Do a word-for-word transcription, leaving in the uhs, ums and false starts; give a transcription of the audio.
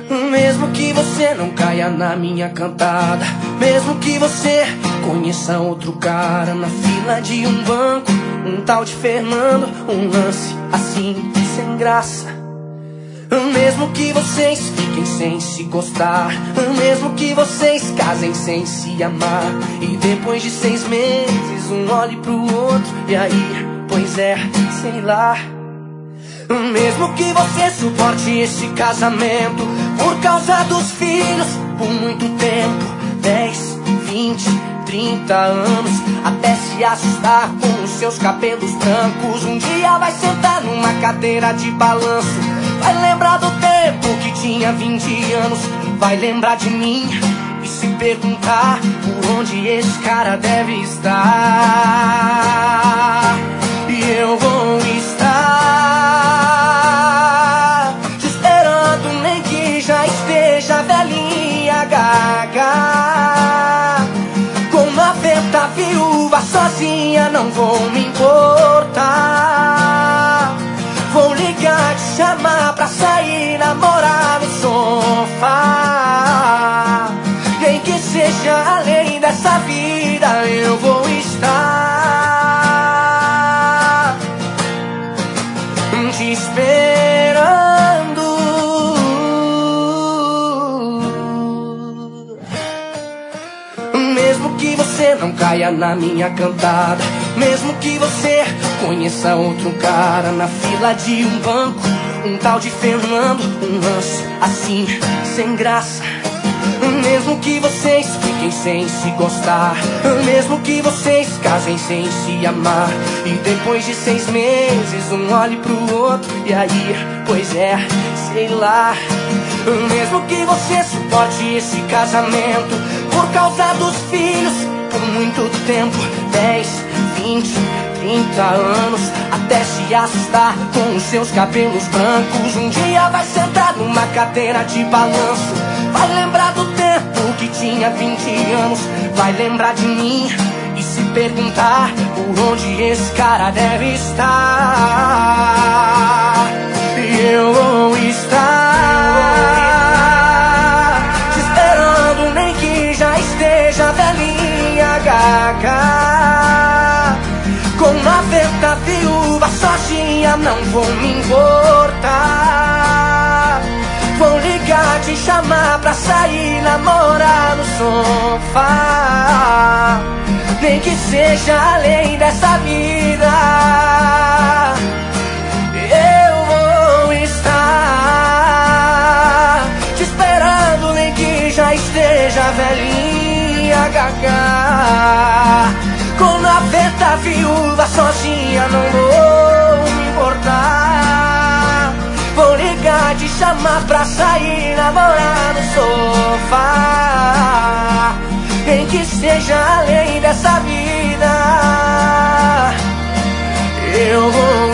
Mesmo que você não caia na minha cantada, mesmo que você conheça outro cara na fila de um banco, um tal de Fernando, um lance assim sem graça. Mesmo que vocês fiquem sem se gostar, mesmo que vocês casem sem se amar, e depois de seis meses um olhe pro outro e aí, pois é, sei lá. Mesmo que você suporte esse casamento por causa dos filhos por muito tempo, dez, vinte, trinta anos, até se assustar com os seus cabelos brancos. Um dia vai sentar numa cadeira de balanço, vai lembrar do tempo que tinha vinte anos, vai lembrar de mim e se perguntar por onde esse cara deve estar. E eu vou estar te esperando, nem que já esteja velhinha, gaga. Com uma venta viúva sozinha não vou me importar. Vou ligar, te chamar pra sair, namorar no sofá. Nem que seja além dessa vida, eu vou estar te esperando. Mesmo que você não caia na minha cantada, mesmo que você conheça outro cara na fila de um banco, um tal de Fernando, um lance assim sem graça. Mesmo que vocês fiquem sem se gostar, mesmo que vocês casem sem se amar, e depois de seis meses um olhe pro outro e aí, pois é, sei lá. Mesmo que você suporte esse casamento por causa dos filhos por muito tempo, dez, vinte, trinta anos, até se assustar com os seus cabelos brancos. Um dia vai sentar numa cadeira de balanço, vai lembrar do tempo que tinha vinte anos, vai lembrar de mim e se perguntar por onde esse cara deve estar. E eu vou estar te esperando, nem que já esteja velhinha, gaga. Com uma venta viúva sozinha não vou me importar. Vou ligar, te chamar pra sair, namorar no sofá. Nem que seja além dessa vida, eu vou estar te esperando, nem que já esteja velhinha, gaga. Com a venta viúva sozinha não vou me importar. Vou ligar, te chamar pra sair, namorar no sofá. Nem que seja além dessa vida, eu vou